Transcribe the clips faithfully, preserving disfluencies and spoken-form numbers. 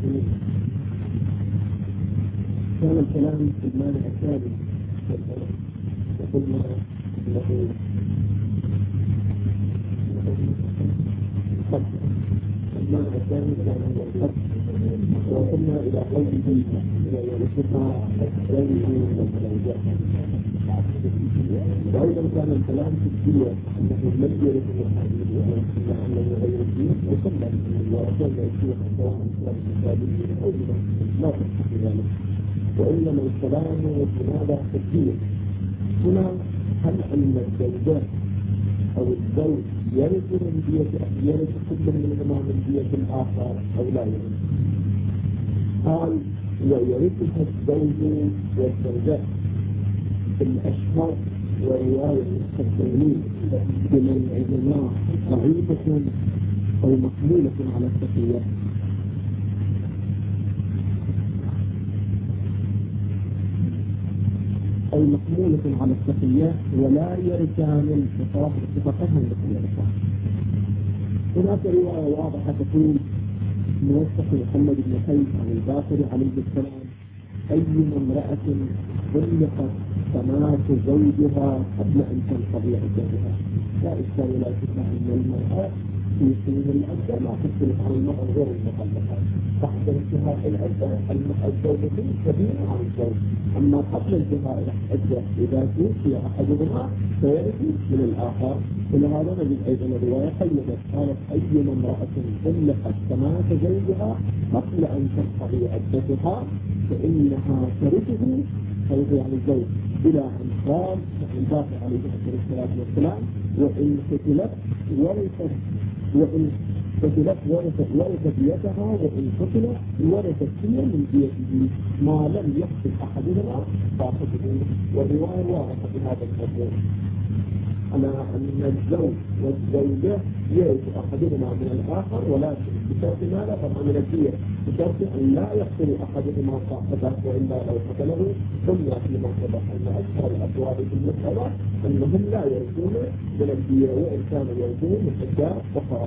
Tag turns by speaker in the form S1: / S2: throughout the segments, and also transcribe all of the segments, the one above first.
S1: كان الكلام في المانع الثاني وقلنا له المعنى الثاني كان هو الحق، وصلنا إلى قوله يرثها الزوج والزوجة. وأيضا كان الكلام في الدنيا أنه لم يرث الحق إلا أنه غير الدين، وصلنا وصلنا الشيخ الله الإسلام أو لا تصح ذلك، وإنما الكلام والجنابة في الدين. هنا هل أن الزوجات أو الزوج يرث من دية يرث كل منهما من دية الآخر أو لا يرث؟ قال ويرثها الزوج والزوجات في الأشهر ورواية التقديمين بمن عندنا ضعيفة أو محمولة على التقية. أو محمولة على التقية ولا يرثان الخطاب اتفاقهم بالخيار. هناك رواية واضحة تقول موثق محمد بن حي عن الباقر عليه السلام: أي امرأة طلقت فمات زوجها قبل أن تنقضي عدتها. لا إشكال ولا شك أن المرأة في سن العدة لا تختلف عن المرأة غير المطلقة. بعد انتهاء العدة الزوجة كبيرة عن الزوج، أما قبل انتهاء العدة إذا توفي أحدهما فيرث من الآخر. ولهذا نجد أيضا الرواية قيدت قالت: أي امرأة طلقت فمات زوجها قبل أن تنقضي عدتها فإنها ترثه، فيرث عن الزوج بلا أن قال الباقر عليه الصلاة والسلام: وإن قتلت ورثت وإن قتلت ورثت ورثت ديتها وإن قتلت ورثت هي من ديته ما لم يقتل أحدهما فاقته. والرواية واضحة بهذا الموضوع على أن الزوج والزوجة يرث أحدهما من الآخر، ولكن بشرط ماذا؟ طبعا من الدية، بشرط أن لا يقتل أحدهما صاحبه، وإلا لو قتله ثم لما سبق أن أشهر الأبواب في المسألة أنهم لا يرثون من الدية وإن كانوا يرثون من حجاب أخرى.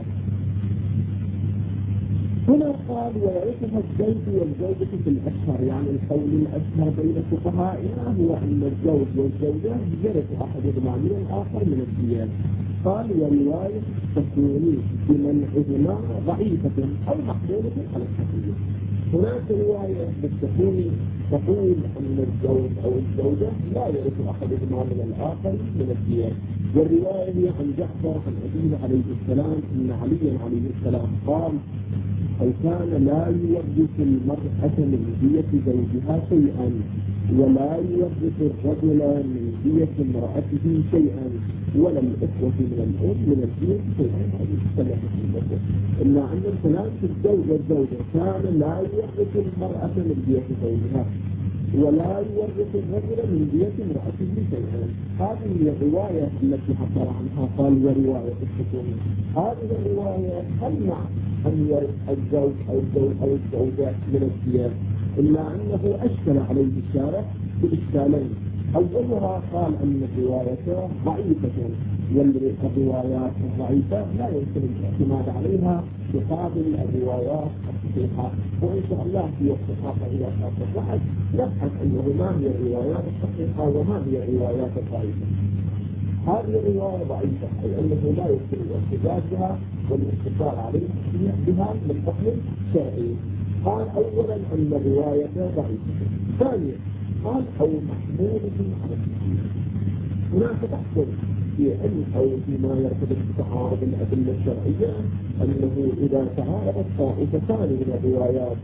S1: هنا قال ويرثها الزوج والزوجة في الأشهر، يعني القول الأشهر بين فقهائنا هو أن الزوج والزوجة يرث أحدهما من الآخر من الديات. قال ورواية تكون بمنعهما ضعيفة أو محمولة على الحقيقة. هناك رواية بالتكون تقول أن الزوج أو الزوجة لا يرث أحدهما من الآخر من الديات. والرواية هي عن جعفر عن أبيه عليه السلام أن عليا عليه السلام قال: أو كان لا يورث المرأة من دية زوجها شيئا ولا يورث الرجل من دية امرأته شيئا ولا الإخوة من الأم من الدية شيئا. هذه الثلاثة الموضوع. إلا أن الكلام في الزوج والزوجة كان لا يورث المرأة من دية زوجها ولا يورث الرجل من دية امرأته شيئا. هذه هي الرواية التي حصل عنها قال ورواية الحكوم. هذه الرواية تمنع أن يرث الزوج أو الزوج أو الزوجة من الدية، إلا أنه أشكل عليه الشارع بإشكالين. أولها قال أن الرواية ضعيفة، والروايات الضعيفة لا يمكن الاعتماد عليها بقابل الروايات الصحيحة. وإن شاء الله في وقت آخر إذا كانت الواحد نبحث أنه ما هي الروايات الصحيحة وما هي الروايات الضعيفة. هذه الرواية ضعيفة أي أنه لا يمكن الاحتجاج بها والاستدلال عليه بها من حكم شرعي. قال أولا أن الرواية ضعيفة. ثانيا قال أو محمولة على التحقيق. هناك تحصل في علم أو فيما يرتبط بتعارض الأدلة الشرعية أنه إذا تعارضت طائفتان من الروايات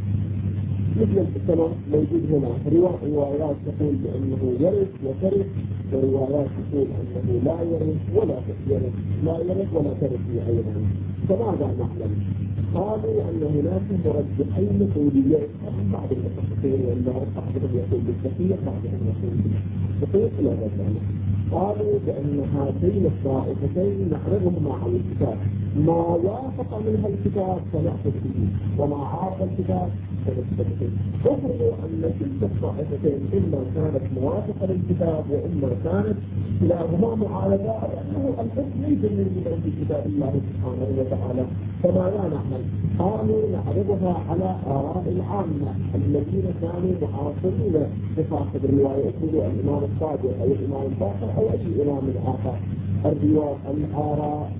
S1: مثل الكلام موجود هنا روايات تقول بأنه يرث وترث، وروايات تقول أنه لا يرث ولا يرث لا يرث ولا ترث أيضا. فماذا نعلم؟ قالوا أن هناك مرجحين قوليين بعض المتفقين وأنه بعضهم يقول بالكثير بعضهم يقول بالكثير إلى غير ذلك. قالوا بأن هاتين الطائفتين نعرضهما على الكتاب، ما وافق منها الكتاب فنأخذ به وما عارض الكتاب فنثبت به. افرضوا أن تلك الطائفتين إما كانت موافقة للكتاب وإما كانت كلاهما معارضة، لأنه الحكم ليس من في كتاب الله سبحانه وتعالى فماذا نعمل؟ قالوا نعرضها على آراء العامة الذين كانوا معاصرين لصاحب الرواية، مثل الإمام الصادق أو الإمام الباقر أو أي إمام آخر. الرواية الآراء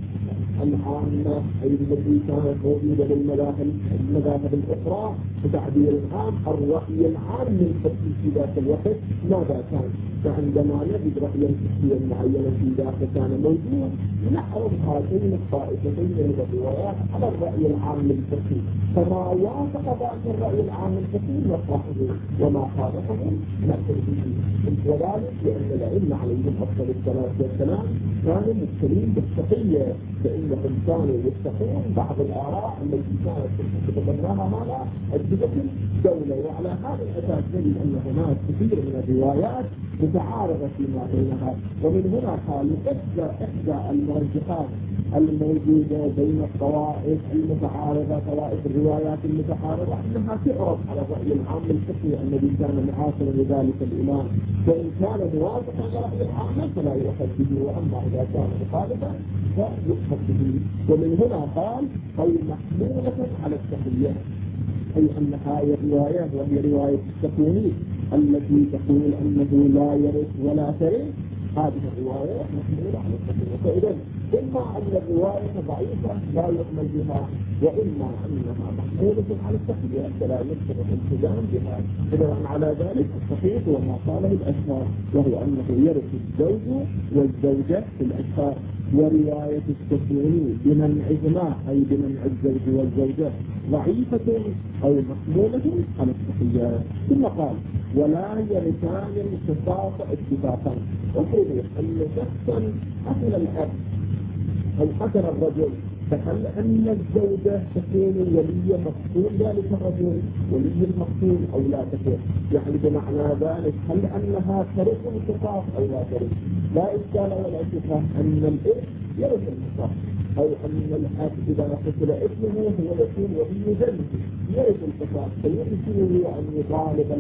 S1: العامة أي التي كانت موجودة للمذاهب المذاهب الأخرى بتعبير عام، الرأي العام للفقه في ذاك الوقت ماذا كان؟ فعندما نجد رأيا فقهيا معينا في ذاك كان موجود، نعرض هاتين الطائفتين من الروايات على الرأي العام للفقه، فما وافق ذاك الرأي العام للفقه نطرحه وما خالفه نأخذ به. وذلك لأن العلم عليهم أفضل الصلاة والسلام كانوا مبتلين بالتقية، فإنهم كانوا يتقون بعض الآراء التي كانت تتبناها ماذا؟ أجهزة الدولة. وعلى هذا الأساس نجد أن هناك كثير من الروايات متعارضة فيما بينها، ومن هنا قال إحدى إحدى المرجحات الموجودة بين الطوائف المتعارضة، طوائف الروايات المتعارضة، أنها تعرض على الرأي العام الفقهي الذي كان معاصرا لذلك الإمام، فإن كان موافقا لرأي العام فلا يؤخذ به، وأما إذا كان مخالفا فيؤخذ به. ومن هنا قال أي محمولة على التقية، أي أن هذه الروايات وهي رواية السكوني التي تقول أنه لا يرث ولا ترث، هذه الرواية محمولة على التقية. فإذا إما أن الرواية ضعيفة لا يؤمن بها، وإما أنها محمولة على التقية فلا يمكن الالتزام بها. إذا على ذلك الصحيح وما قاله الأشهر، وهو أنه يرث الزوج والزوجة في الأشهر. ورواية السكوني بمنعهما أي بمنع الزوج والزوجة ضعيفة أو محمولة على التقية. ثم قال ولا يرثان القصاص اتفاقا. وحيث أن شخصا قتل الأب أو قتل الرجل، فهل أن الزوجة تكون ولي مقتول ذلك الرجل ولي المقتول أو لا تكون؟ يعني بمعنى ذلك هل أنها ترث القصاص أو لا ترث؟ لا إشكال ولا شبهة أن الإرث يرث القصاص، أو أن الأب إذا قتل ابنه هو يكون ولي ذنبه يرث القصاص، فيمكنه أن يطالب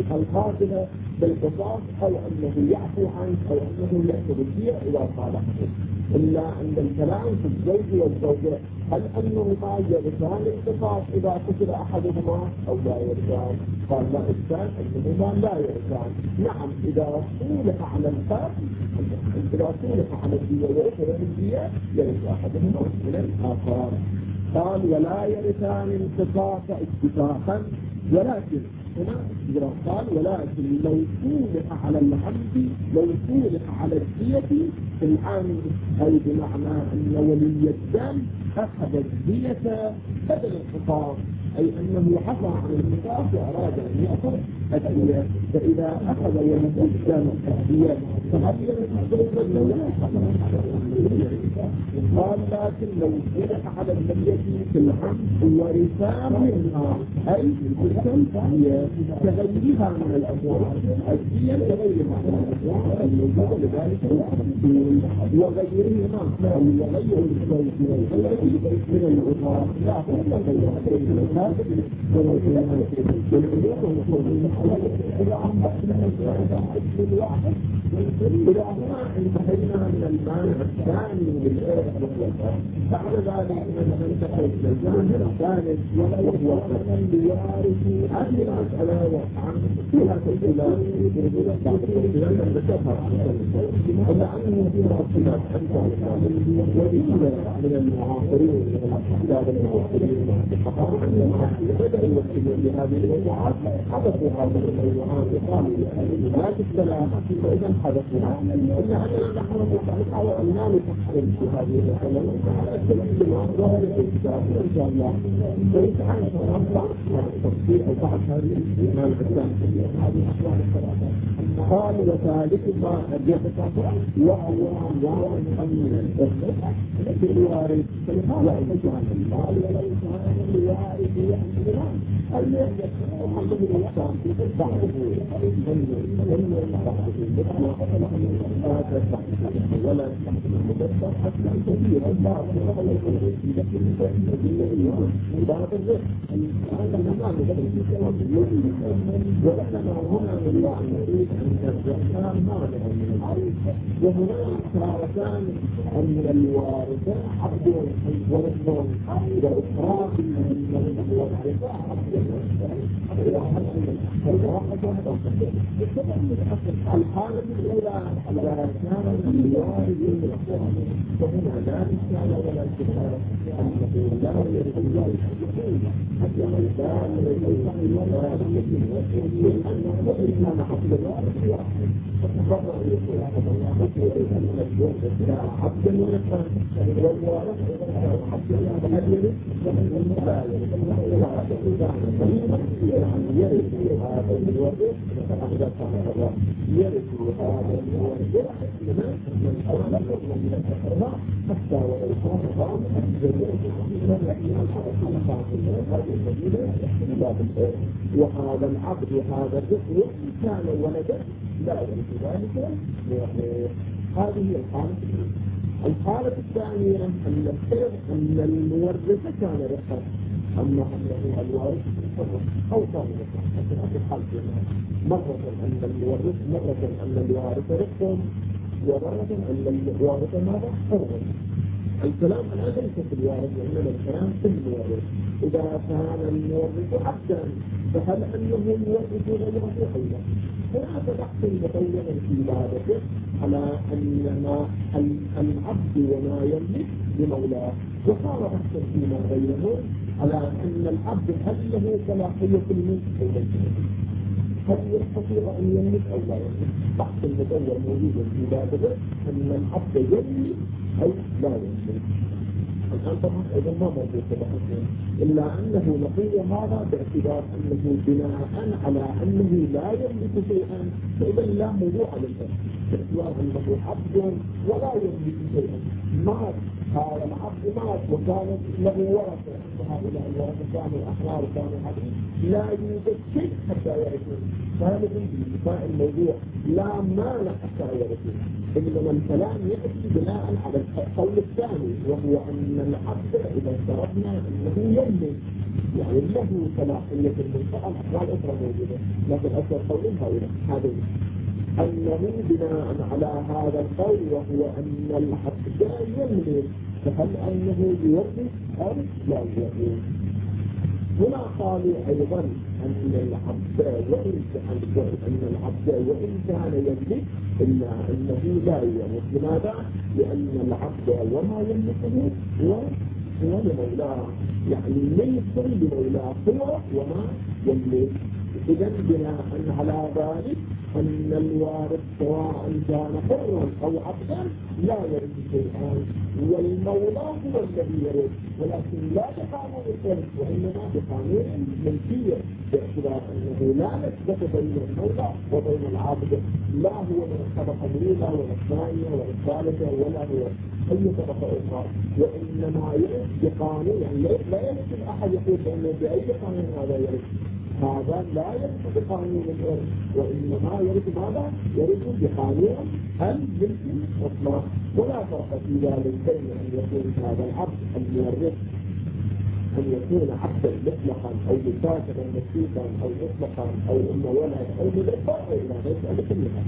S1: القاتل بالقصاص أو أنه يعفو عنه أو أنه يأخذ الدية إذا صالحه. إلا أن الكلام في الزوج والزوجة هل أنهما يرثان القصاص إذا قتل أحدهما أو لا يرثان؟ قال لا إشكال أنهما لا يرثان. نعم إذا صلح على القاتل، إذا صلح على الدية وأخذ الدية يرث أحدهما من الآخر. قال ولا يرثان القصاص اتفاقا، ولكن هنا قال ولكن لو صلح على العمد، لو صلح على الدية في العمد، أي بمعنى أن ولي الدم أخذ الدية بدل القصاص، أي أنه حصل عن القصاص وأراد أن يأخذ الدية. فإذا أخذ ولي الدم الدية فهل يرث الزوج والزوجة؟ قال لكن لو صلح على الدية في العمد ورثان منها، أي الدية كغيرها من الأموال، الدية كغيرها من الأموال الموجودة لذلك المسؤول وغيرهما، أو يغير الزوج والزوجة من الأموال لا فرق بين هذين إذا هنا انتهينا من المانع الثاني بالإرث والوفاة. بعد ذلك ننتقل إلى الجانب الثالث وهو أن الوارث. هذه المسألة عن فيها تفصيلات ذكرها إلا أنه فيها صفات أكثر وجيدة من المعاصرين من الأحداث المعاصرين بدأ يوصلون لهذه الموضوعات، حدثوا هذه الموضوعات وقالوا لا تستلام فإذا حدثوا، إلا أننا نحن نحاول أن لا نفكر في هذه المسألة التي ظهر في الكتاب إن شاء الله. فيتعالى نرفع هذا التفصيل أو بعض هذه المال الثانية هذه أحوال الثلاثة. قال وثالثها الجهة وهو أنواع من الإرث في الوارث. قال ولو كان الوارث هي الإمام اللي يحمد الإسلام في بعضه ولا مدبر حتى كثير بعض بعض الرزق هذا الإمام ولكن هنا الله يريد أن الزكاة مانع من العرض وهناك تارتان أن الوارثة عبد ورثهم وإخراج من الوارثة عبد الحالة الأولى إذا كان الوارث فهنا لا إشكال ولا اشتباه أنه لا يرث ذلك حتى الإنسان يستطيع الولاء لأنه إنما حصل الوارث واحد فتفضل يقول عبد الورث والوارث عبد الورث والمبايع يرث هذا الورث يرث هذا الورث حتى ولو كان وهذا العبد وهذا الرزق كان ولدا لا يرث ذلك. هذه هي الحالة. الحالة الثانية أن السبب أن المورث كان رزقا أما أنه الوارث أو كان رزقا في هذه الحالة مرة أن المورث مرة أن الوارث رزقا ومرة أن الوارث ماذا حرا. الكلام الآن ليس في الوارث وإنما الكلام في المورث. إذا كان المورث عبدا فهل أنه يورث غيره أيضا؟ هناك بحث مطول في ذلك على أن العبد وما يملك لمولاه، وصار بحثا فيما بينهم على أن العبد هل له صلاحية الملك أو ليس، هل يستطيع أن يملك أو لا يملك. بحث مطول موجود في ذلك أن العبد يملك أو لا يملك. الآن طبعا أيضا ما موجود في بحثنا إلا أنه نقول هذا باعتبار أنه بناء على أنه لا يملك شيئا فإذا لا موضوع للبحث باعتبار أنه عبد ولا يملك شيئا. مات هذا العبد مات وكانت له ورثة هؤلاء الورثة كانوا أحرار كانوا عبيد لا يوجد شيء حتى يرثون. هذا بناء الموضوع لا مانع حتى يرثون. إنما الكلام يأتي بناء على القول الثاني وهو أن العبد إذا افترضنا أنه يملك يعني له صلاحية المنطقة الأحوال الأخرى موجودة لكن أكثر قول هؤلاء هذا أنه بناء على هذا القول وهو أن العبد يملك فهل أنه يورث أو لا يورث. هنا قالوا أيضا أن العبد وإن كان أن العبد وإن كان يملك إلا أنه لا يورث. لماذا؟ لأن العبد وما يملكه هو هو لمولاه يعني ليس لمولاه هو وما يملك. إذا بناء على ذلك أن الوارث سواء كان حرا أو عبدا لا يرث شيئا والمولى هو الذي يرث ولكن لا بقانون الثلث وإنما بقانون الملكية باعتبار أنه لا نسبة بين المولى وبين العبد لا هو من الطبقة الأولى ولا الثانية ولا الثالثة ولا هو أي طبقة أخرى وإنما يرث بقانون يعني لا يرث الأحد يقول بأنه بأي قانون هذا يرث. هذا لا يرث بقانون الإرث وإنما يرث ماذا؟ يرث بقانون الملك المطلق. ولا فرق في ذلك بين أن يكون هذا العبد المورث أن يكون عبدا مطلقا أو مسافرا مسيطا أو مطلقا أو أم ولد أو مدبر أو لا مسألة كلها.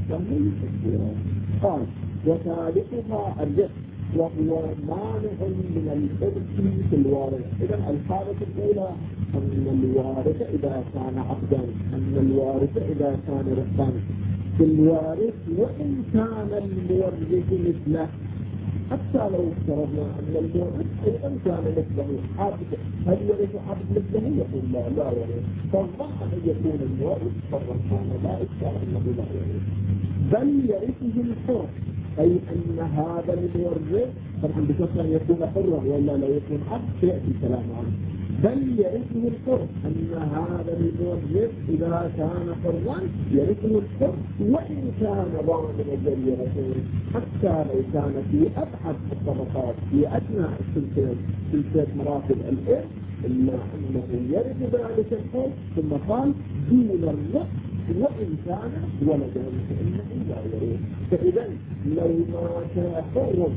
S1: قال وثالثها الرزق وهو مانع من الإرث في الوارث. إذا الحالة الأولى أن الوارث إذا كان عبدا أن الوارث إذا كان رزقا في الوارث وإن كان المورث مثله حتى لو افترضنا أن المورث أيضا كان مثله عبد هل يرث عبد مثله؟ يقول لا لا يرث. فالظن أن يكون المورث فرا كان لا إشكال أنه لا يرث بل يرثه الحر أي أن هذا المورث طبعا بشرط أن يكون حرا ولا لا يكون عبد سيأتي الكلام عنه بل يرثه الحر أن هذا المورث إذا كان حرا يرثه الحر وإن كان ضامن الجريرتين حتى لو كان في أبعد الطبقات في أثناء سلسلة سلسلة مراتب الإرث إلا أنه يرد ذلك الحر ثم قال دون الرق وإن كان ولدا فإنه لا يرد. فإذا لو مات حر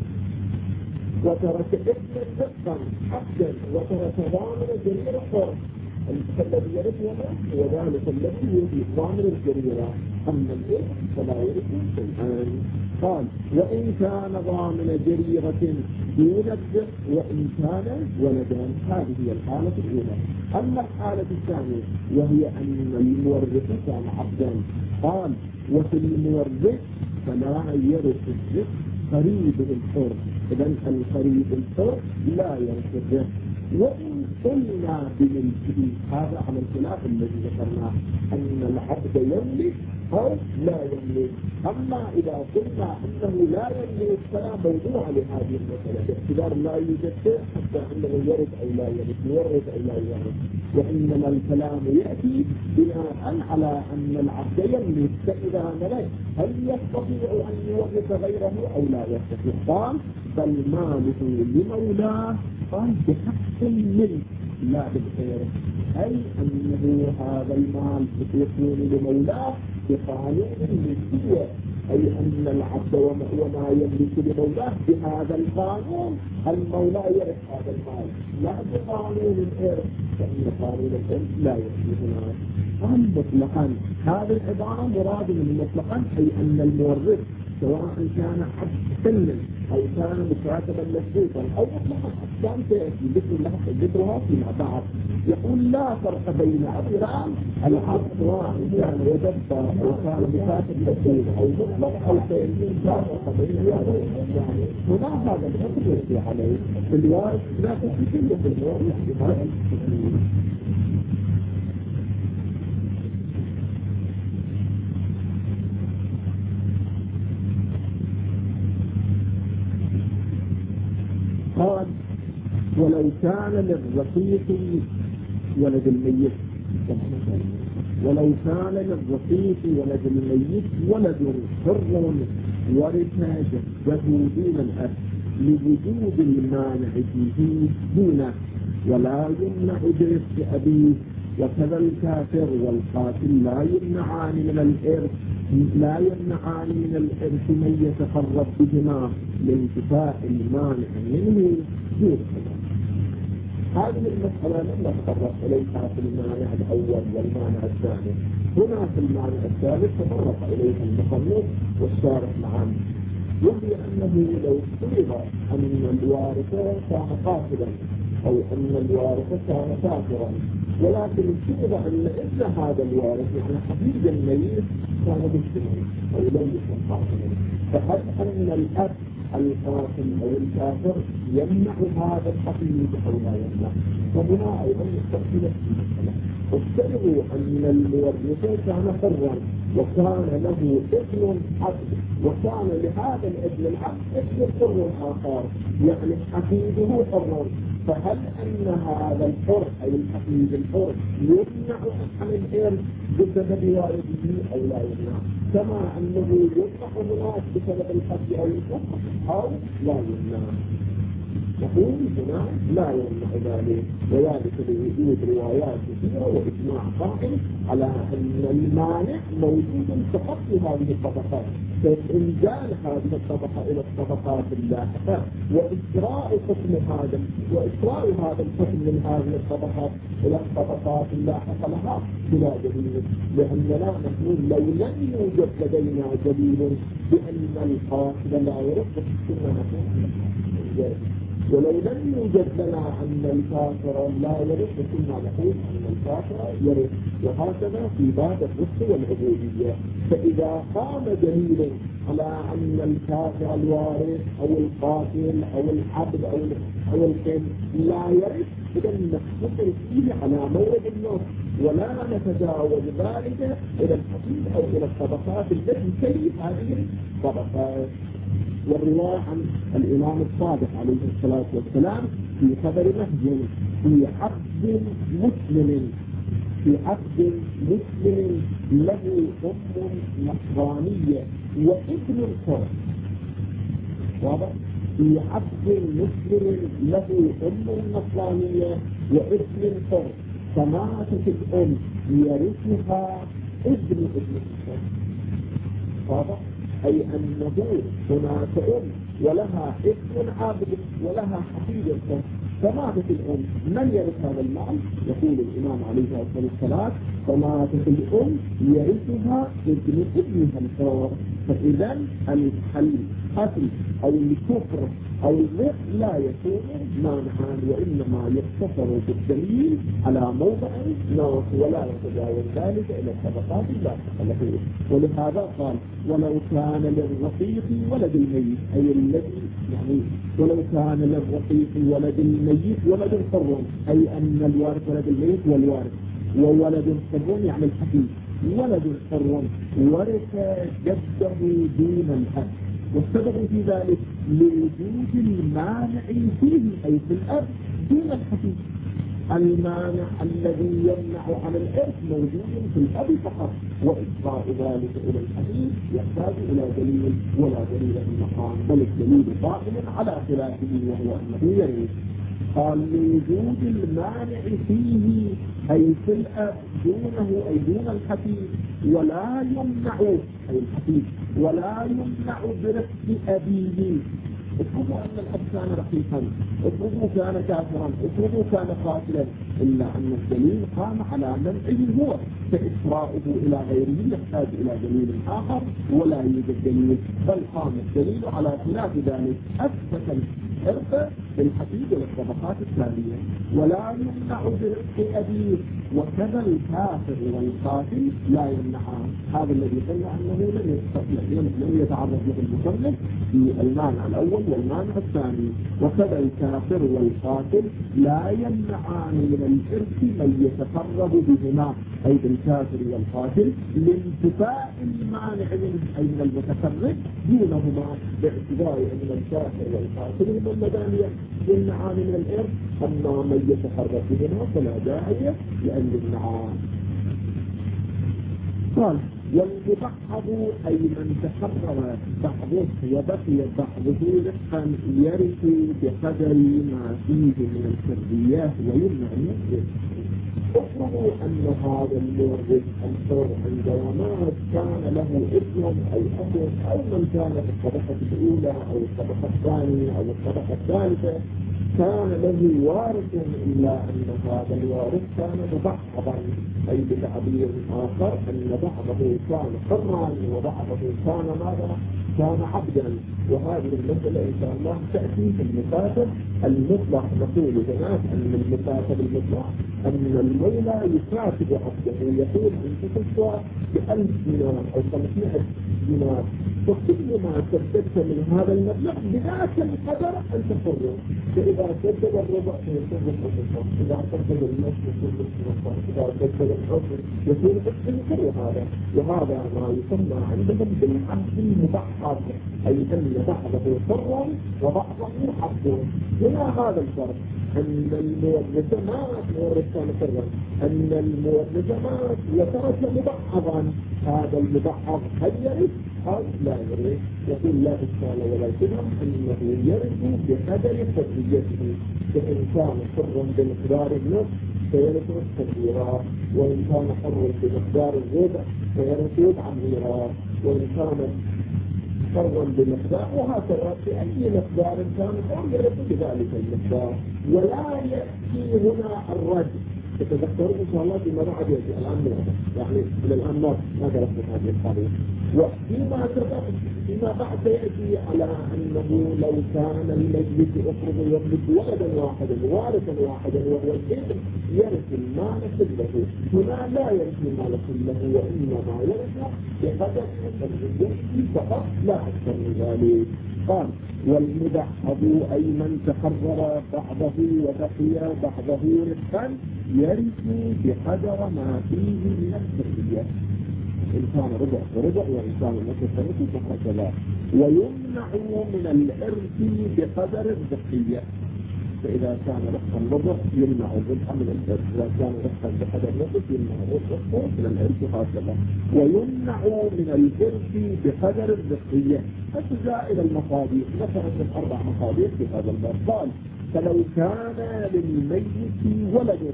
S1: وترك ابن رقا عبدا وترك ضامن جرير حر الذي يرد ولا وذلك الذي يريد ضامن الجريرة. أما الإرث فلا يرد شيئا. قال وإن كان ضامن جريرة دون الرق وإن كان ولدا. هذه هي الحالة الأولى. أما الحالة الثانية وهي أن المورث كان عبدا قال وفي المورث فلا يرث الرق قريب الحر. إذن القريب الحر لا يرث الرق. وإن قلنا بملكه هذا على الخلاف الذي ذكرناه أن العبد يملك أو لا يملك. أما إذا قلنا أنه لا يملك فلا موضوع لهذه المسألة باعتبار لا يوجد شيء حتى أنه يرد أو لا يرد يورد أو لا يورد. وإنما الكلام يأتي بناء على أن العبد يملك. فإذا ملك هل يستطيع أن يورث غيره أو لا يستطيع؟ قال بل ماله لمولاه قال بحق الملك لا بالخير. أي أنه هذا المال يكون لمولاه بقانون الملكية. أي أن العبد وما يملك لمولاه بهذا القانون المولى يرث هذا المال لا بقانون الإرث. فإن قانون الإرث لا يرث هناك. قال مطلقا هذه العبارة مراد من مطلقا أي أن المورث سواء كان عبد سنا أو كان مكاتبا مسبوقا أو مطلقا أحكام تأتي ذكرها فيما بعد. يقول لا فرق بين أطراف العبد سواء كان يدفع أو كان مكاتب مسبوق أو مطلق أو سيكون لا فرق بين هذا. يعني هنا هذا الحكم يأتي عليه في الوارث لا تشكل في الوارث بهذا الحكم. قال ولو كان للرقيق ولد الميت ولو كان للرقيق ولد الميت ولد حر ورث جده دون الأب لوجود المانع فيه دونه ولا يمنع برزق أبيه. وكذا الكافر والقاتل لا يمنعان من الإرث لا يمنعان من الإرث من يتقرب بهما لانتفاء المانع منه دون. هذه المسألة لم نتطرق إليها في المانع الأول والمانع الثاني. هنا في المانع الثالث تطرق إليها المصنف والشارح معا، وهي أنه لو فرض أن الوارث كان قاتلا أو أن الوارث كان كافرا ولكن فرض أن ابن هذا الوارث يعني حفيد الميت كان مسلما أو لم يكن قاتلا، فهل أن الأب القاتل أو الكافر يمنع هذا الحفيد أو لا يمنع؟ فهنا أيضا يستقبل في المسألة. وافترضوا أن المورث كان حرا وكان له ابن عبد وكان لهذا الابن العبد ابن حر آخر يعني حفيده حر، فهل أن هذا الحر أي الحفيد الحر يمنع عن الإرث بسبب والده أو لا يمنع؟ كما أنه يمنع هناك بسبب الحج أو الكفر أو لا يمنع. نقول هنا لا يمنع ذلك، وذلك لوجود روايات كثيرة وإجماع قائم على أن المانع موجود فقط في هذه الطبقات، فإنزال هذه الطبقة إلى الطبقات اللاحقة وإسراء حكم هذا وإسراء هذا الحكم من هذه الطبقات إلى الطبقات اللاحقة لها بلا دليل، لأننا نقول لو لم يوجد لدينا دليل بأن القاتل لا يرث كنا نقول ولو لم يوجد لنا أن الكافر لا يرث كنا نقول أن الكافر يرث، وهكذا في باب الرث والعبودية. فإذا قام دليل على أن الكافر الوارث أو القاتل أو العبد أو أو الكن لا يرث إذا نقتصر فيه على مورد النص ولا نتجاوز ذلك إلى الحديث أو إلى الطبقات التي كيف هذه الطبقات. والرواية عن الإمام الصادق عليه الصلاة والسلام في خبر مهجر في عبد مسلم في عبد مسلم له أم نصرانية وابن حر، واضح؟ في عبد مسلم له أم نصرانية وابن حر فماتت الأم يرثها ابن ابن الحر. واضح؟ أي أنه هناك أم ولها ابن عابد ولها حفيد حر، فماتت الأم، من يرث هذا المال؟ يقول الإمام عليه الصلاة والسلام فماتت الأم يرثها ابن ابنها الحر. فإذا القتل أو الكفر أو الرق لا يكون مانعا، وإنما يقتصر بالدليل على موضع ناس ولا يتجاوز ذلك إلى الطبقات اللاحقة. ولهذا قال ولو كان للرقيق ولد الميت، أي الذي يعني ولو كان للرقيق ولد الميت ولد حر، أي أن الوارث ولد الميت والوارث، وولد حر يعني الحفيد، ولد حر ورث جده دون الأب. والسبب في ذلك لوجود المانع فيه أي في الأب دون الحفيد. المانع الذي يمنع عن الإرث موجود في الأب فقط، وإسراء ذلك إلى الحفيد يحتاج إلى دليل ولا دليل في المقام، بل الدليل قائم على خلافه وهو أنه يرث. قال لوجود المانع فيه أي في الأب دونه أي دون الحفيد، ولا يمنع أي الحفيد ولا يمنع برث أبيه. افرضوا أن الأب كان رقيقا، افرضوا كان كافرا، افرضوا كان قاتلا، إلا أن الدليل قام على منعه هو، فإسراؤه إلى غيره يحتاج إلى دليل آخر ولا يوجد دليل، بل قام الدليل على خلاف ذلك، أثبت الإرث بالحفيد والطبقات التالية. ولا يمنع برث أبيه، وكذا الكافر والقاتل لا يمنعان. هذا الذي قلنا أنه لم يستطيع لم يتعرض له المصنف في المانع الأول والمانع الثاني. وكذا الكافر والقاتل لا يمنعان من الإرث من يتقرب بهما، أي بالكافر والقاتل لانتفاء المانع أي من المتقرب دونهما، باعتبار أن الكافر والقاتل هم اللذان يمنعان من الإرث، أما من يتقرب بهما فلا داعي لأن يمنعان. قال والمبعض أي من تحرر بعضه وبقي بعضه رفقا يرث بقدر ما فيه من الحريات ويمنع منه. افرضوا أن هذا المورث الحر عندما مات كان له ابن أي أخ أو من كان في الطبقة الأولى أو الطبقة الثانية أو الطبقة الثالثة كان له وارث، إلا أن هذا الوارث كان مبعضا، أي بتعبير آخر أن بعضه كان حرا وبعضه كان ماذا؟ كان عبدا. وهذه المسألة إن شاء الله تأتي في المكاتب المطلق. نقول هناك أن المكاتب المطلق أن المولى يكاتب عبده يقول أنت تسوى بألف دينار أو خمسمائة دينار، فكل ما سددت من هذا المبلغ بذاك القدر أنت حر. فإذا سدد الربع يكون الحر، إذا سدد النصف يكون الحر، إذا سدد الحر يكون الحر. هذا وهذا ما يسمى عندهم بالعبد المبعض، أي أن بعضه حر وبعضه عبد. هنا هذا الفرق، أن المورث مات مورث كان حرا، أن المورث مات وترك مبعضا، هذا المبعض هل يرث أو لا يرث؟ يقول لا إشكال ولا شبهة أنه يرث بقدر حريته. فإن كان حرا بمقدار النصف فيرث التكبيرات، وإن كان حرا بمقدار الربع فيرث ربع الميراث، وإن كان حرا بمقدار، وهكذا في أي مقدار كان حر يرث بذلك المقدار. ولا يأتي هنا الرد، تتذكرون إن شاء الله فيما بعد يأتي الآن، يعني إلى الآن ما ما درست هذه القضية. وفيما فيما بعد يأتي على أنه لو كان المجلس أفرض يملك ولدا واحدا وارثا واحدا وهو الابن يرث المال كله. هنا لا يرث المال كله، وإنما يرث بقدر الرجل فقط لا أكثر من ذلك. قال والمبعض أي من تحرر بعضه وبقي بعضه رفقا يرث بقدر ما فيه من الحرية، إن كان ربع وربع وإن كان نصف ونصف وهكذا. ويمنع من الإرث بقدر البقية، فإذا كان رفقا بالرفق يمنع الربح من الإرث، إذا كان رفقا بقدر الرفق يمنع الرفق من الإرث هكذا. ويمنع من الإرث بقدر الرفقية أجزاء إلى المصادر، مثلا من أربع مصادر في هذا الباب. قال فلو كان للميت ولد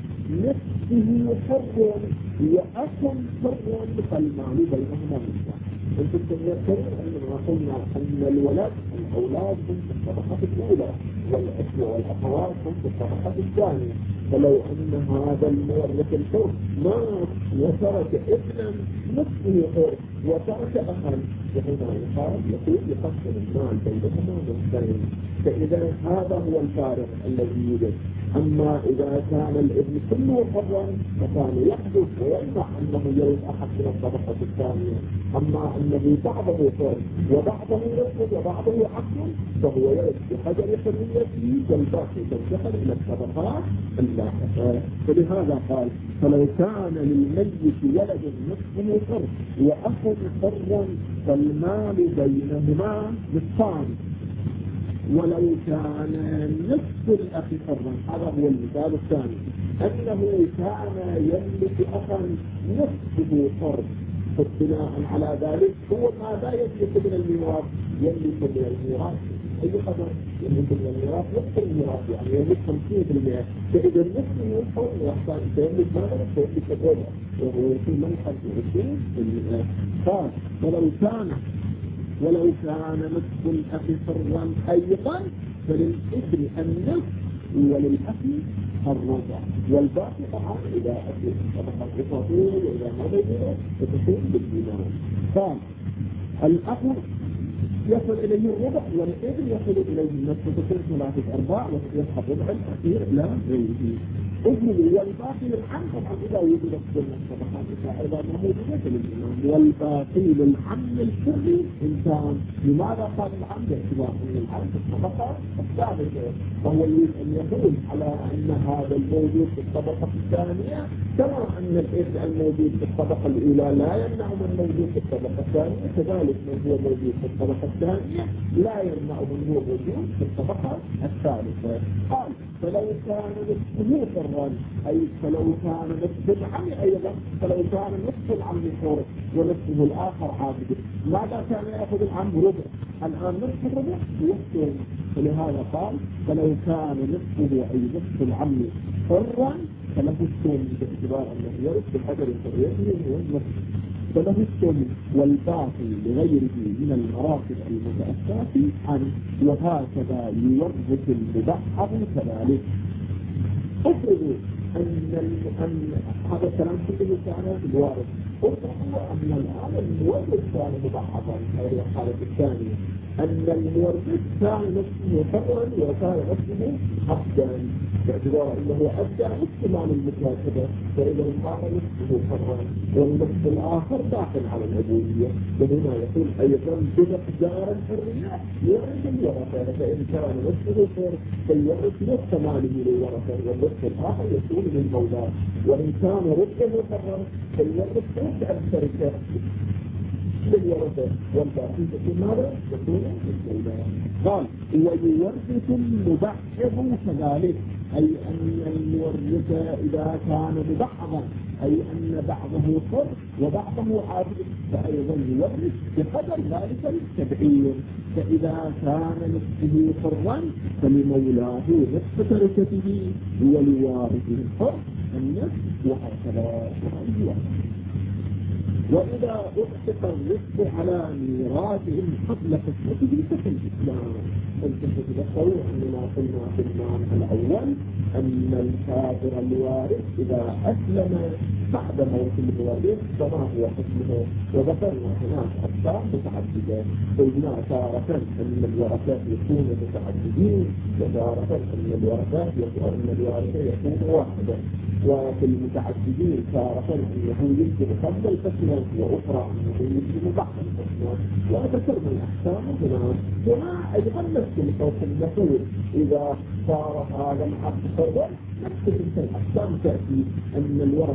S1: نفسه حر وأخ حر فالمال بينهما نصف. انتم تذكرون اننا قلنا ان الولد الاولاد هم في الطبقه الاولى والاخوه والاخوات هم في الطبقه الثانيه. فلو ان هذا المورث الحر مات وترك ابنا نصفه حر وترك اخا، وهنا يقال يقول يقسم المال بينهما نصفين. فاذا هذا هو الفارق الذي يوجد. اما اذا كان الابن كله حرا فكان يحدث ويمنع انه يرث احد من الطبقه الثانيه. اما انه بعضه حر وبعضه يرث وبعضه عقل فهو يرث بقدر حريته والباقي تنتقل الى الطبقات اللاحقه. فلهذا قال فلو كان للميت ولد نصفه حر واخ حر فالمال بينهما نصفان. ولو كان نصف الأخ حرا، هذا هو المثال الثاني، أنه كان يملك أخا نصفه حر، فبناء على ذلك هو ماذا يملك من الميراث؟ يملك من الميراث أي قدر؟ يملك من الميراث نصف الميراث، يعني يملك خمسين بالمئة. فإذا نصفه حر يحتاج يملك ماذا؟ يملك الربع، وهو في منحة عشرين بالمئة. قال ولو كان ولو كان نصف الأخ حرا أيضا فللابن النصف وللأخ الربع، والباقي طبعا إذا أكل طبقا الرسول وإذا ما بينه فتكون بالدينار. قال الأخ يصل إليه الربع والابن يصل إليه النصف، فتكون ثلاثة أرباع ويصحب الربع الأخير إلى غيره. ابنه والباقي للعم طبعا إذا وجدت ضمن الطبقات السائرة ما موجودة للإمام. والباقي للعم السري إنسان. لماذا قال العم؟ باعتبار أن العم في الطبقة الثالثة، فهو يريد أن يقول على أن هذا الموجود في الطبقة الثانية كما أن الابن الموجود في الطبقة الأولى لا يمنع من موجود في الطبقة الثانية، كذلك من هو موجود في الطبقة الثانية لا يمنع من هو موجود في الطبقة الثالثة. قال فلو كان نصفه حرا أي فلو كان نصف العم أيضا، فلو كان نصف العم حر ونصفه الآخر عابد، ماذا كان يأخذ العم؟ ربع. الآن نصف الربع يحسن. فلهذا قال فلو كان نصفه أي نصف العم حرا فله الثمن باعتبار أنه يرث بقدر حريته والنصف، فله الثمن والباقي لغيره من المراتب المتأساة عنه. وهكذا يورث المبعض كذلك. افرضوا أن أن هذا الكلام كله كان الوارث، افرضوا أن الآن المورث كان مبعضا، هذه الحالة الثانية، أن المورث كان نفسه حرا وكان نفسه عبدا، باعتبار أنه أدى نصف مال المكاتبة، فإذا كان نفسه حرا والنصف الآخر داخل على العبودية. وهنا يقول أيضا بمقدار الحرية يورث الورثة، فإن كان نفسه حر فيورث نصف ماله للورثة والنصف الآخر يكون للمولى، وإن كان ربه حرا فيورث ربع الشركة للورثة والباقي يكون ماذا؟ يكون للمولى. قال ويورث المبعض كذلك، أي أن المورث إذا كان مبعضا أي أن بعضه حر وبعضه عابد فأيضا يورث بقدر ذلك التبعير. فإذا كان نصفه حرا فلمولاه نصف تركته ولوارثه الحر النصف وهكذا. وإذا أحقق الرزق على ميراثهم قبل قسمته ففي الإسلام. أنتم تتذكروا أننا قلنا في المعنى الأول أن الكافر الوارث إذا أسلم بعد موت الوارث فما هو حكمه، وذكرنا هناك أقسام متعددة. قلنا تارة أن الورثة يكونوا متعددين، وتارة أن الورثة أن الورثة يكونوا واحدا، وفي المتعددين تارة أنه يمكن قبل القسمة وأخرى أنه يمكن بعد القسمة. وذكرنا الأحكام هنا. هنا أيضا نفس الحكم نقول إذا صار هذا العقد فرضا نفس تلك الأحكام تأتي أن الورثة كانوا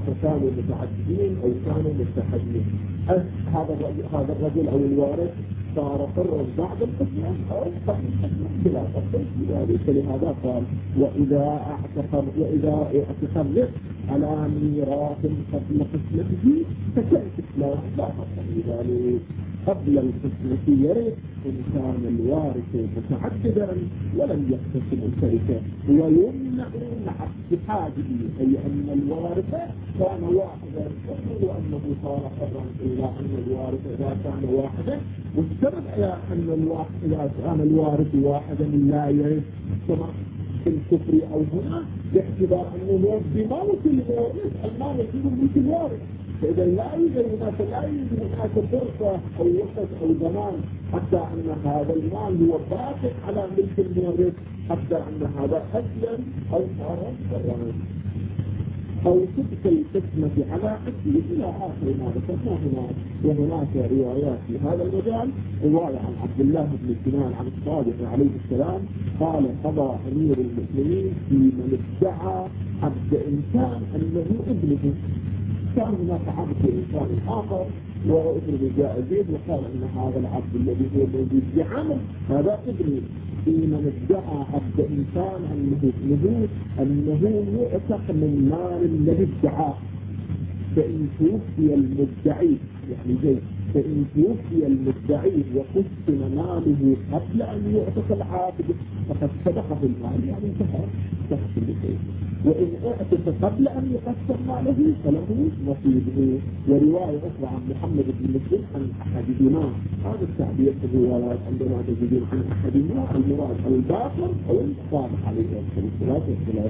S1: كانوا متعددين أو كانوا متحدين. هذا الرجل هذا الرجل أو الوارث صار حرا بعد القسمة أو قبل القسمة بلا فصل في ذلك. لهذا قال وإذا اعتقر وإذا اعتقر على ميراث قبل قسمته فكالإسلام لا فصل في ذلك. قبل القسمة يرث إن كان الوارث متعددا ولم يقتسم الشركة ويمنع مع اتحاده، أي أن الوارث كان واحدا يقول أنه صار حرا إلا أن الوارث إذا كان واحدا، والسبب إلى أن الوارث إذا كان الوارث واحدا لا يرث كما في الكفر أو هنا باعتبار أنه بموت الوارث المال يجب ملك الوارث. فإذا لا يوجد هناك لا يوجد هناك فرصة أو وقت أو زمان حتى أن هذا المال هو باقي على ملك المورث، حتى أن هذا أسلم أو صار حرا أو تلك القسمة على أسله إلى آخر ما ذكرنا هنا. وهناك روايات في هذا المجال، رواية عن عبد الله بن سنان عن الصادق عليه السلام قال قضى أمير المسلمين في من ادعى عبد إنسان أنه ابنه. كان هناك عبد إنسان آخر وابنه جاء زيد وقال أن هذا العبد الذي هو موجود بعمل هذا ابني. في من ادعى عبد إنسان أنه ابنه أنه يعتق من مال الذي ادعاه، فإن توفي المدعي يعني زيد فإن توفي المدعي وقسم ماله قبل أن يعتق العابد فقد صدق في المال يعني انتهى تحت الشيء، وإن اعتق قبل أن يقسم ماله فله نصيبه. ورواية أخرى عن محمد بن مسلم عن أحدهما، هذا التعبير في الروايات عندما تجدون عن أحدهما المراد الباقر أو الصالح عليه الصلاة والسلام.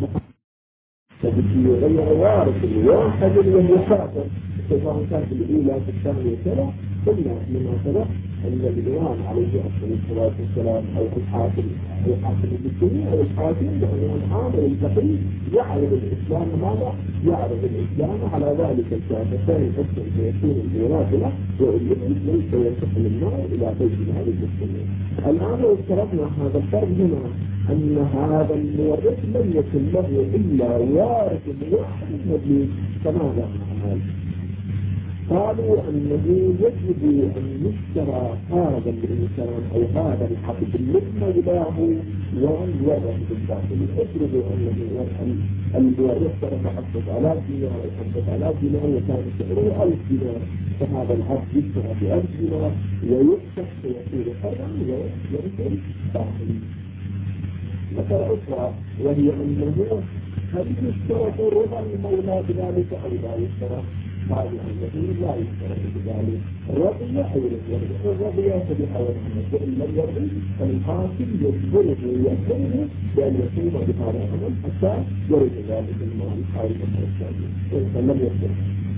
S1: فبدي يغير وارث الواحد والمسافر سواء كانت الأولى في الثانية كذا قلنا لما سبق أن الإمام عليه الصلاة والسلام أو الحاكم أو الحاكم المسلمين أو الحاكم لأنه العامل الفقيه يعرض الإسلام ماذا؟ يعرض الإسلام على ذلك الشعب الثاني أصلا فيكون الإيراد له وإن المسلم سينتقل المال إلى بيت مال المسلمين. الآن لو افترضنا هذا الفرق هنا أن هذا المورث لم يكن له إلا وارث واحد مبلغ، فماذا نعمل؟ قالوا أنه يجب أن يشترى هذا الإنسان أو هذا الحبل من مولاه ويوضع بالداخل. افرضوا أنه الوارث صرف عشرة آلاف دينار أو خمسة آلاف دينار وكان سعره ألف دينار، فهذا العبد يشترى بألف دينار ويفتح ويصير حرا ويرسل داخلي. مثلا أخرى وهي أنه هل يشترط رضا المولى بذلك أو لا يشترط؟ قال أنه لا يشترط بذلك رضي أو لم يرضي. الرضي فبحوال وإن لم يرضي فالحاكم يجبره ويأمره بأن يقوم بهذا العمل حتى يرد ذلك المال خارجا من الشارع وإن لم يرضي.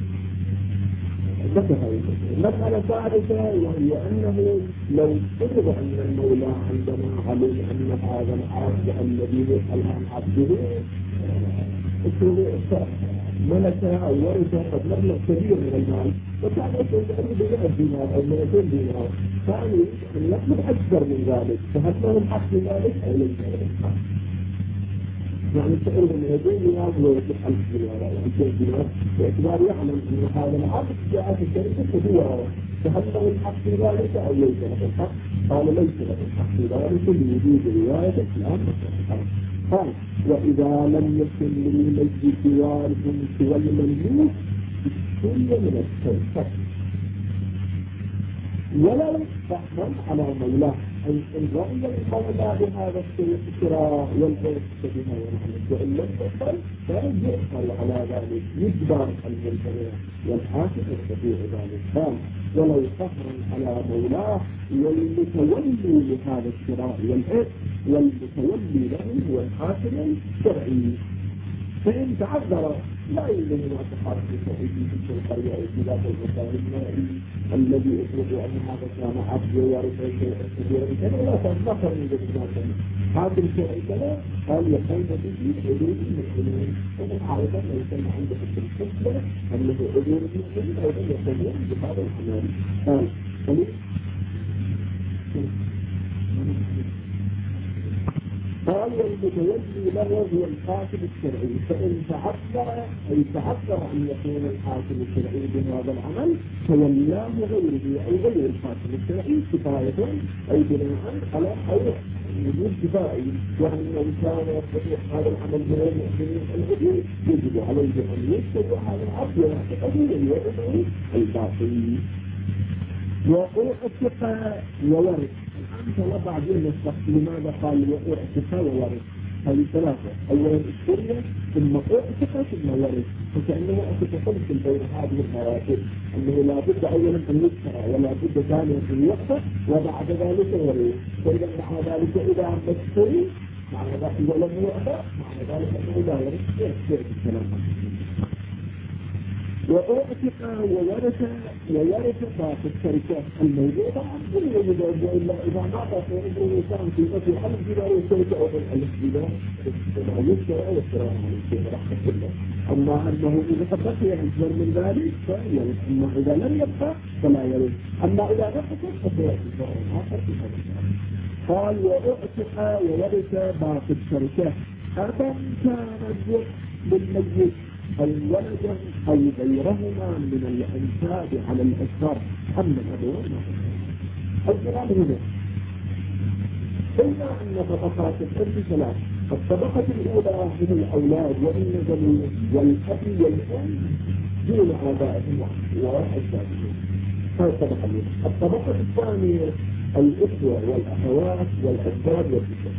S1: المسألة الثالثة وهي أنه لو فرض أن المولى عندما علم أن هذا العبد الذي الآن عبده ملك أو ورث قد مبلغ كبير من المال وكان يسأل بمئة دينار أو مئتين دينار، كان يطلب أكثر من ذلك، فهل لهم حق ذلك أو ليس لهم حق؟ يعني سأل مئتين دينار ويطلب ألف دينار أو مئتين دينار باعتبار يعلم أن هذا العبد جاء في الشركة فهو، فهل له الحق في ذلك أو ليس له الحق؟ قال ليس له الحق في ذلك لوجود رواية الإسلام. قال وإذا لم يكن للمجلس وارث سوى المملوك اشتري من الشركة ولو فحما على مولاه أن رأي المولى بهذا الشراء والبيع بها ونحن وإن لم تقبل فيؤخذ على ذلك يجبر الملك والحاكم يستطيع ذلك. قال ولو فحما على مولاه والمتولي لهذا الشراء والبيع والمتولي له هو الحاكم الشرعي، فإن تعذر لا يلزم أن تحارب بتوحيده في القرية أو خلاف المسائل المائي الذي يفرض أن هذا كان عبد ويرث شيئا كبيرا كذا ولا تنظر من ذلك حاكم شرعي كذا قال يقيم به حدود المسلمين. ومن عادة ليس عنده في القصة أنه حدود المسلمين أو أن يقيم بهذا الحمال. قال قال هو المتولي له هو الحاكم الشرعي، فإن تعذر أي تعذر أن يكون الحاكم الشرعي بهذا العمل فولاه غيره أو غير الحاكم الشرعي كفاية أي بناء على أو وجود كفائي، وأن إن كان يستطيع هذا العمل من المؤمنين العدل يجب عليه أن يتبع هذا العبد ويعتقده ويعتقده الباطل. وأعتق وورث. الآن بعدين نشرح لماذا قال وأعتق وورث. هذه ثلاثة، أولا الشرية ثم أعتق ثم ورث، فكأنه أعتق بين هذه المراتب، أنه لا بد أولا أن يشترى ولا بد ثانيا أن يقطع وبعد ذلك ورث. فإذا مع ذلك إذا مشتري معنى ذلك ولم يعطى معنى ذلك أنه لا يرث يرث الكلام. وأعتق وورث وورث باقي الشركات الموجودة كل يجب إلا إذا ما بقي الإنسان في نفس الحلم في دار الشركة أو الألف بلا يشترى ويشترى من الشيء رحمة الله. أما أنه إذا بقي أكثر من ذلك فيرث، أما إذا لم يبقى فلا يرث، أما إذا بقي فسيأتي شيء آخر في هذا الكلام. قال وأعتق وورث باقي الشركات أبا كان الجزء بالميت أو ولدا أو غيرهما من الأنساب على الأشهر أما الأبوين الجواب هنا قلنا أن طبقات الإرث ثلاث. الطبقة الأولى من الأولاد وإن نزلوا والأب والأم دون آبائهم وأجدادهم، هذه الطبقة الأولى. الطبقة الثانية الإخوة والأخوات والأجداد والأجداد.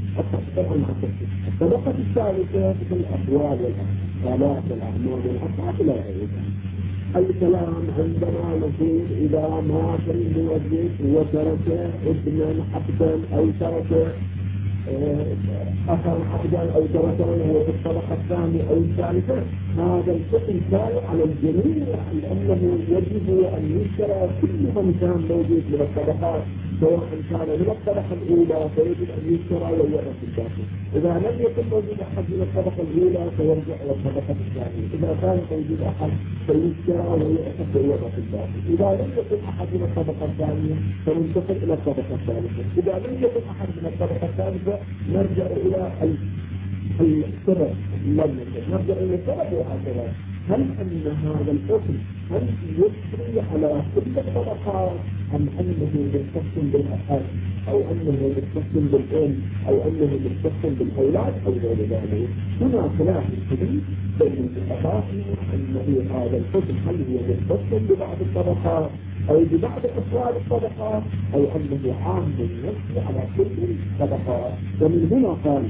S1: الطبقة الثالثة في الأخوال والأخوات والأعمال والأخوات لا غيرها. الكلام عندما نقول إذا مات الموجد وترك ابنا عبدا أو ترك أخا عبدا أو ترك وهو في الطبقة الثانية أو الثالثة، هذا الحكم سائر على الجميع لأنه يجب أن يشترى كل من كان موجود من الطبقات سواء كان من الطبقة الأولى فيجب أن يشترى ويورث الباقي. إذا لم يكن موجود أحد من الطبقة الأولى فيرجع إلى الطبقة الثانية. إذا كان موجود أحد فيشترى ويورث ويورث الباقي. إذا لم يكن أحد من الطبقة الثانية فننتقل إلى الطبقة الثالثة. إذا لم يكن أحد من الطبقة الثالثة نرجع إلى السبب، نرجع إلى السبب وهكذا. هل أن هذا الحكم هل يسري على كل الطبقات أم أنه يستخدم بالأحد أو أنه يستخدم بالأم أو أنه يستخدم بالأولاد أو غير ذلك؟ هنا خلاف كبير بين الفقهاء أنه هذا الحكم هل هو يستخدم ببعض الطبقات أو ببعض أفراد الطبقات أو أنه عام بالنص على كل الطبقات. ومن هنا قال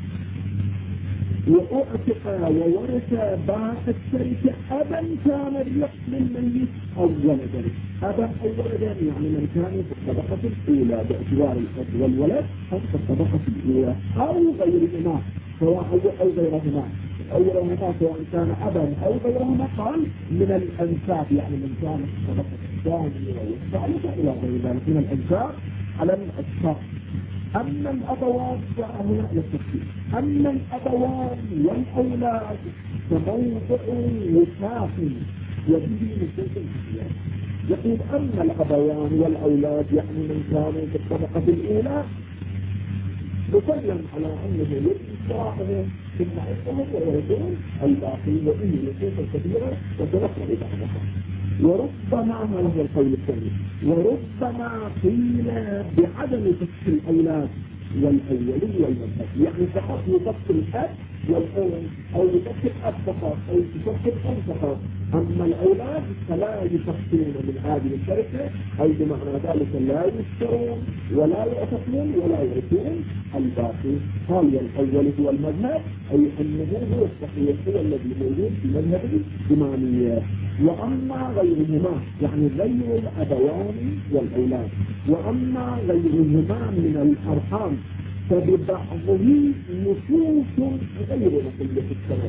S1: وأعتق وورث باقي الشركة أبا كان الرق للميت أو ولدا. أبا أو ولدا يعني من كان في الطبقة الأولى باعتبار الأب والولد أو في الطبقة الأولى أو غيرهما سواء أو غيرهما أو غيرهما سواء كان أبا أو غيرهما. قال من الأنساب يعني من كان في الطبقة الثانية والثالثة إلى غير ذلك من الأنساب على الأشخاص. أما الأبوان فهنا للتفكير. أما الأبوان والأولاد فموضع وفاق وبه نصوص الكتاب. يقول أما الأبوان والأولاد يعني من كانوا في الطبقة الأولى نسلم على أنه يجب إسراءهم ثم عندهم ويرجون الباقي وبه نصوص الكثيرة وتنقل بعضها. وربما هذا هو القول الثاني وربما قيل بعدم فصل الأولاد والأولي والمذهب، يعني فقط يفصل الأب والأم أو يفصل الأب فقط أو يفصل الأم فقط. أما الأولاد فلا يفصلون من هذه الشركة أي بمعنى ذلك لا يشترون ولا يعتقون ولا يرثون الباقي. قال الأول هو المذهب أي أنه هو الصحيح هو الذي موجود في مذهب الإمامية. وأما غيرهما يعني غير الأبوان والأولاد وأما غيرهما من الأرحام فببعضه نصوص غير نقية السبب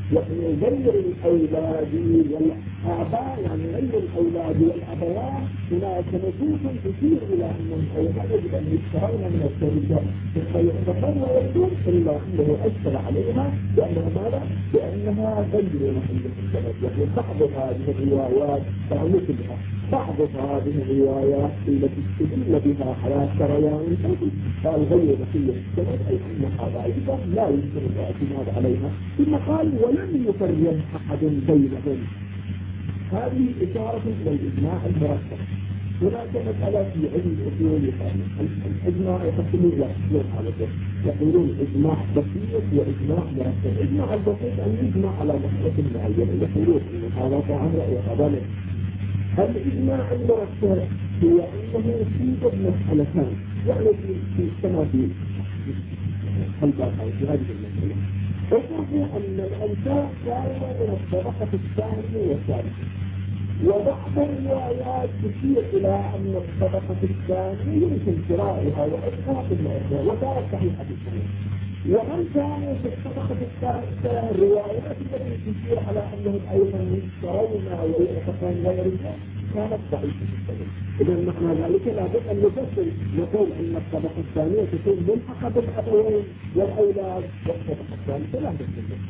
S1: يعني غير الأولاد والآباء، يعني غير الأولاد والأبوات هناك نصوص تشير إلى أنهم أيضا يجب أن يشترون من الشركة ثم يعتبر ويكون إلا أنه أشكل عليها لأنها ماذا؟ لأنها غير محلة السبب. يعني بعض هذه الروايات تعملها بعض هذه الروايات التي استدل بها على سريان الحدث قال غير محلة السبب، أي أن هذا أيضا لا يمكن الاعتماد عليها. ثم قال ولم يفرق أحد بينهم. هذه إشارة إلى الإجماع المركب. هناك مسألة في علم الأصول الإجماع يقسم إلى قسمين حالته، يقولون إجماع بسيط وإجماع مركب. الإجماع البسيط أن يجمع على مسألة معينة، يقولون إن هذا طعام رأي هذا. الإجماع المركب هو أنه يوجد مسألتان، يعني في كما في الباب أو في هذه المسألة وقالوا أن الأنساب كانوا من الطبقة الثانية والثالثة، وبعض الروايات تشير إلى أن الطبقة الثانية يمكن شرائها وإسقاط المعرفة وكانت صحيحة السنة. ومن كانوا في الطبقة الثالثة الروايات التي تشير على أنهم أيضا يشترون ويعتقون غيرها كانت ضعيفة السنة. إذا معنى ذلك لابد أن نفصل، نقول أن الطبقة الثانية تكون ملحقة بالأبوين والأولاد، والطبقة الثالثة لا تكون.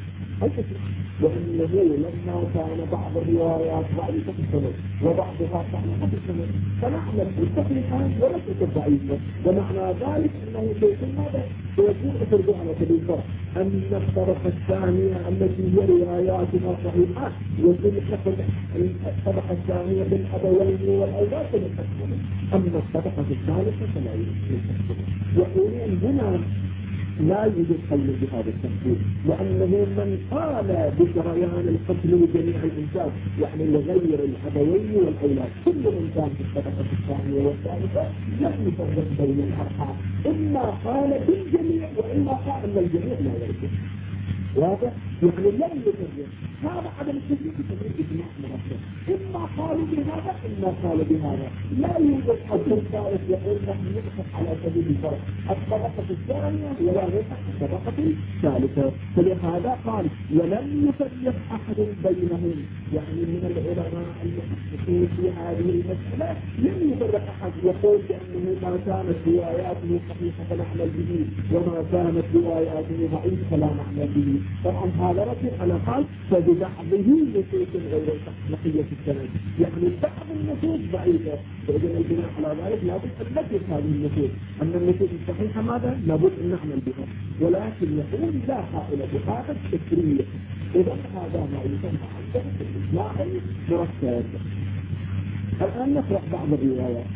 S1: وإنه لما كان بعض الروايات ضعيفة في السند وبعضها صحيحة في السند فنعمل بالصحيحة وليست الضعيفة، ومعنى ذلك أنه سيكون ماذا؟ سيكون أفرد على سبيل الفرق أن الطبقة الثانية التي هي رواياتها صحيحة وتلحق الطبقة الثانية بالأبوين والأولاد تلحقهم، أما الطبقة الثالثة فلا يلحقهم. يقولون هنا لا يوجد قول بهذا التفسير، لأنه من قال بجريان القتل لجميع الإنسان يعني لغير الأبوين والأولاد، كل إنسان في الطبقة الثانية والثالثة لم يفرق بين الأرحام، إما قال بالجميع وإما قال أن الجميع لا يرجع. واضح؟ يعني لم يفرق. هذا عدم التفريق تفريق إجماع مرتب، إما قالوا بهذا إما قالوا بهذا. لا يوجد حد ثالث يقول نحن نقصد على سبيل الفرق الطبقة الثانية ولا نقصد الطبقة الثالثة. فلهذا قال ولم يفرق أحد بينهم، يعني من العلماء المحققين في هذه المسألة لم يفرق أحد يقول بأنه ما كانت رواياته صحيحة فنعمل به وما كانت رواياته ضعيفة فلا نعمل به. طبعا هذا رجل على قال فببعضه نصوص غير بقية السند، يعني بعض النصوص ضعيفة، فإذا البناء على ذلك لابد أن نترك هذه النصوص، أن النصوص الصحيحة ماذا؟ لابد أن نعمل بها، ولكن يقول لا قائل بهذا التكرير. إذا هذا ما يسمى عن الإجماع المركب. الآن نقرأ بعض الروايات.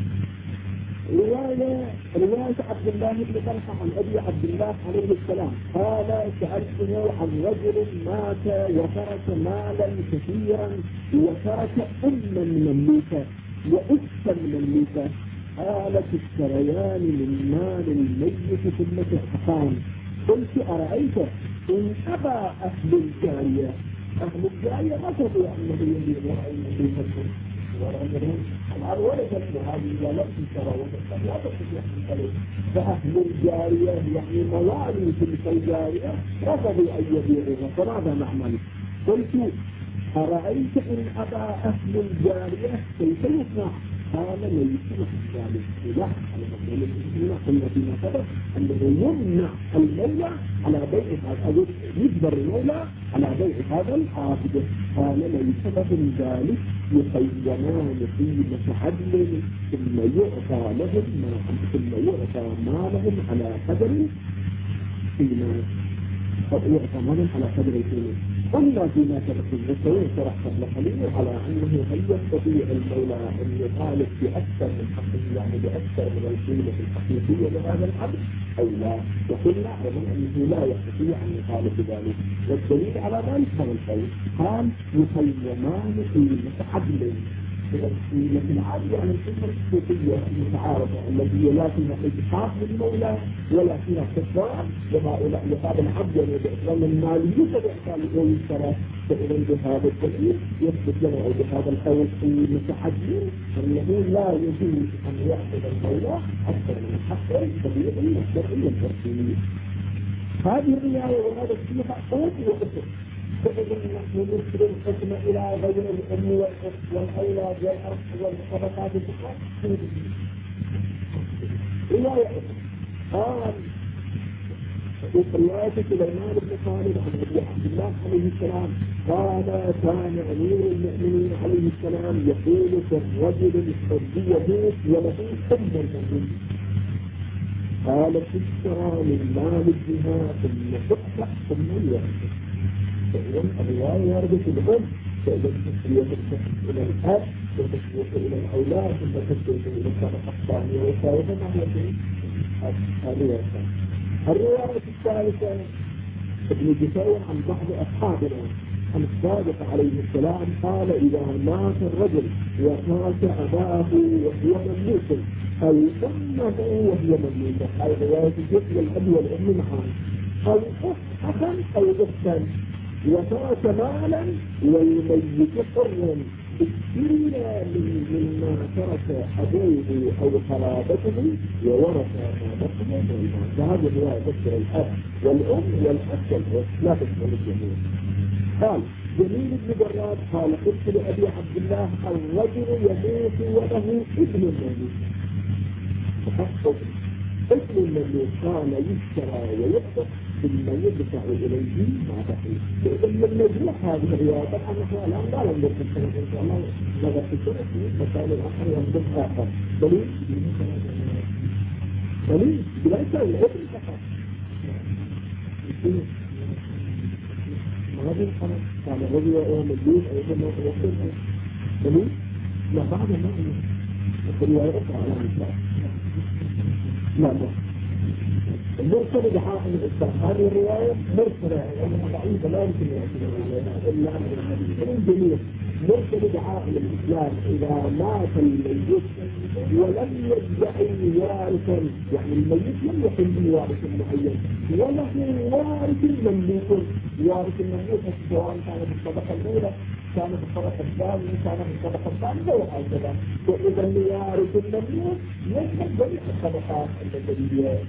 S1: رواية رواية عبد الله بن طلحة عن أبي عبد الله عليه السلام قال سألته عن رجل مات وترك مالا كثيرا وترك أما مملوكة وأسا مملوكة، قالت السريان من مال الميت ثم تحقان. قلت أرأيت إن أبى أهل الجارية، أهل الجارية ما تضيع أنه يجب أن يكون الأولى جميل هذه لا تنسى لا تستطيع أن تلك. فأهل الجارية يعني موالي تلك الجارية رفضوا أن يبيعوها، فماذا نعمل؟ قلت أرأيت إن أبى أهل الجارية كيف يصنع؟ قال ليس ذلك، لا على مقول الإسلام قلنا فيما سبق أنه يمنع المولى على بيع هذا، يجبر المولى على بيع هذا العابد. قال ليس لهم ذلك، يقيمان قيمة عدل ثم يعطى لهم ما ثم يعطى مالهم على قدر قيمة، يعطى مالهم على قدر القيمة. قلنا فيما سبق المستوى شرح قبل قليل على أنه هل يستطيع المولى أن يطالب بأكثر من حقه، يعني بأكثر من القيمة الحقيقية لهذا العبد أو لا؟ وقلنا أيضا أنه لا يستطيع أن يطالب بذلك، والدليل على ذلك هذا القول. قال يقيمان قيمة عدل، لكن العادي عن القيمة الحقيقية المتعارضة التي لا فيها إجحاف للمولى ولا فيها كفار لهذا العبد وبإكرام المال يتبع لقول الشرع. فإذا بهذا الدليل يثبت لنا أو بهذا القول المتعدل أنه لا يجوز أن يأخذ المولى أكثر من الحق الطبيعي والشرعي والترتيبي. هذه الرواية وهذا فيها قوة وقصر، فإذا نحن نسر الحكم إلى غير الأم والأخت والأولاد والأرض والطبقات الأخرى. رواية قال في رواية سليمان بن خالد عن أبي عبد الله عليه السلام قال كان أمير المؤمنين عليه السلام يقول في الرجل الحربي يموت وله ثم المؤمن قال تشترى من مال ابنها ثم تقطع ثم يأتي. فإذا الرواية واردة في الأم، فإذا التسوية تشتري إلى الأب وتسوية إلى الأولاد ثم تسوية إلى الطبقة الثانية والثالثة مع الجميع. هذه الرواية الثالثة ابن جثير عن بعض أصحابنا عن الصادق عليه السلام قال إذا مات الرجل ومات أباه وهو مملوك أو أمه وهي مملوكة، أي رواية الجد والأب والأم معا، أو أخا أو أختا وترك مالا والميت حر بالسين مما ترك أبوه أو قرابته وورث ما بقي من المال. فهذه رواية تذكر الأب والأم والأخ لا تشمل الجميع. قال جميل بن براد قال قلت لأبي عبد الله الرجل يموت وله ابن مملوك، فقط ابن المملوك قال يشترى ويقبض ثم يدفع إليه ما بقي. فإذا المجموع هذه الرواية طبعا نحن الآن لا ننظر في السنة إن شاء الله نظر في السنة في مسائل الآخر ينظر آخر دليل دليل ليس الابن فقط. هذه الحالة كان الرجل أو مجلوس أو يكون يقول دليل لا بعد ما الرواية أخرى على الإسلام لا لا المرسل دعاء من الإسلام. هذه الرواية مرسلة يعني ضعيفة لا يمكن إلا عن الجميع. مرسل دعاء من الإسلام إذا مات الميت ولم يدعي وارثا، يعني الميت لم يكن به وارث معين وله وارث مملوك، وارث المملوك سواء كان بالطبقة الأولى كان بالطبقة الثانية كان بالطبقة الثانية وهكذا. وإذا وارث المملوك يشمل جميع الطبقات البشرية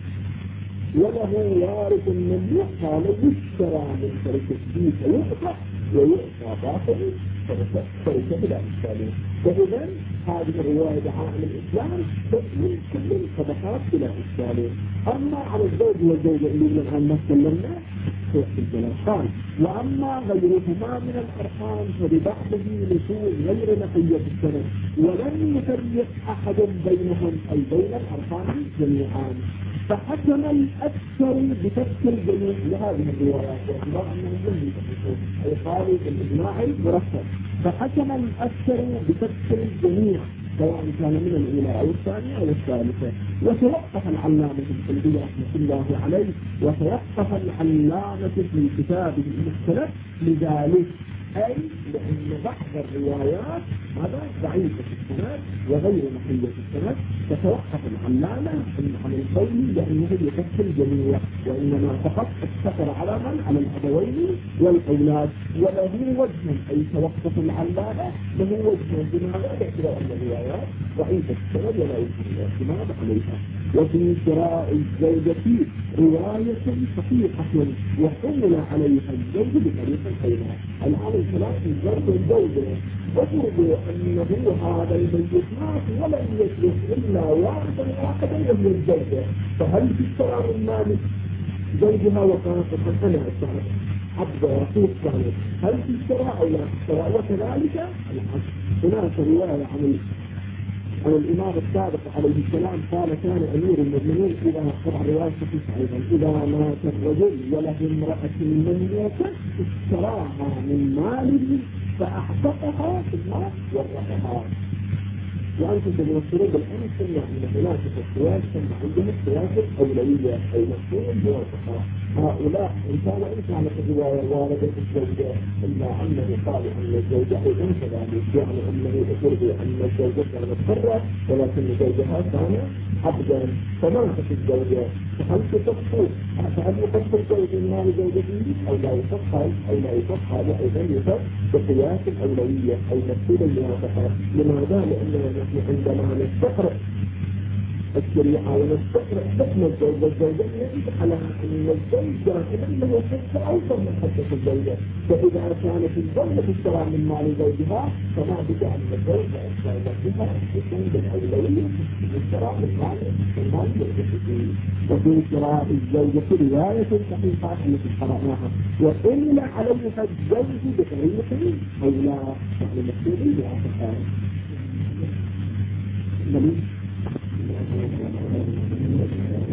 S1: وله وارث مملوك قال يشترى من شركة الدين ويقطع ويؤتى باطل شركة بلا إشكالية. فإذا هذه الرواية دعاء الإسلام تشمل كل الطبقات بلا إشكالية. أما على الزوج والزوجة اللي من الآن ما تكلمنا في الجلال قال وأما غيرهما من الأرحام فببعضه نشوء غير نقية السنة ولم يفرق أحد بينهم أي بين الأرحام جميعا، فحكم الأكثر بفك الجميع لهذه الروايات واعتبار أنه لم يفكوا أي قالوا بالإجماع المرتب. فحكم الأكثر بفك الجميع سواء كان من الأولى أو الثانية أو الثالثة. وتوقف العلامة القلبي رحمة الله عليه وتوقف العلامة في كتابه المختلف لذلك، أي لأن بعض الروايات هذا ضعيفة السند وغير نقية السند، فتوقف العلامة عن القول لأنه يفصل الجميع وإنما فقط اقتصر على من على الأبوين والأولاد. وله وجه أي توقف العلامة له وجه بماذا باعتبار أن الروايات ضعيفة السند ولا يمكن الاعتماد عليها. وفي شراء الزوجة رواية صحيحة وحمل عليها الزوج بطريقة خيرها. الآن الكلام في الزوج والزوجة وجد أنه هذا الميت مات ولم يترك إلا واحدا واحدا وهي الزوجة، فهل في الشراء من مال زوجها وكانت تتحنى الشهر عبد رسول كانت هل في الشراء أو لا في الشراء؟ وكذلك هناك رواية عن عن الإمام السابق عليه السلام قال كان أمير المؤمنين إذا طبعا رواية صحيحة أيضا إذا مات الرجل وله امرأة مملوكة اشتراها من ماله فأحققها في المال ورثها. وأنتم تبصرون بالأمر سمع من هناك السياسة سمع عندهم السياسة الأولوية أي مفهوم بواسطة هؤلاء إن كان إن كانت الرواية واردة الزوجة إلا أنه قال أن الزوجة أيضا كذلك يعني أنه يقول أن الزوجة كانت حرة ولكن زوجها كان عبدا فماتت الزوجة، فهل تصفه فهل يصف الزوج من مال زوجته أو لا يصف أو لا يصف؟ هذا أيضا يصف بقياس الأولوية أو مفهوم الموافقة. لماذا؟ لأننا نحن عندما نستقرأ الشريعة ونستقرأ حكم الزوج والزوجة يجب على أن الزوج دائما له حصة أوفر من حصة الزوجة، فإذا كانت الزوجة تشترى من مال زوجها فما بد أن الزوج يشترى بها حصة بالأولوية يشترى من مال مال زوجته. وفي شراء الزوجة رواية صحيحة التي قرأناها وإن عليها الزوج بطريقة أو لا يعني مسؤولية عن النبي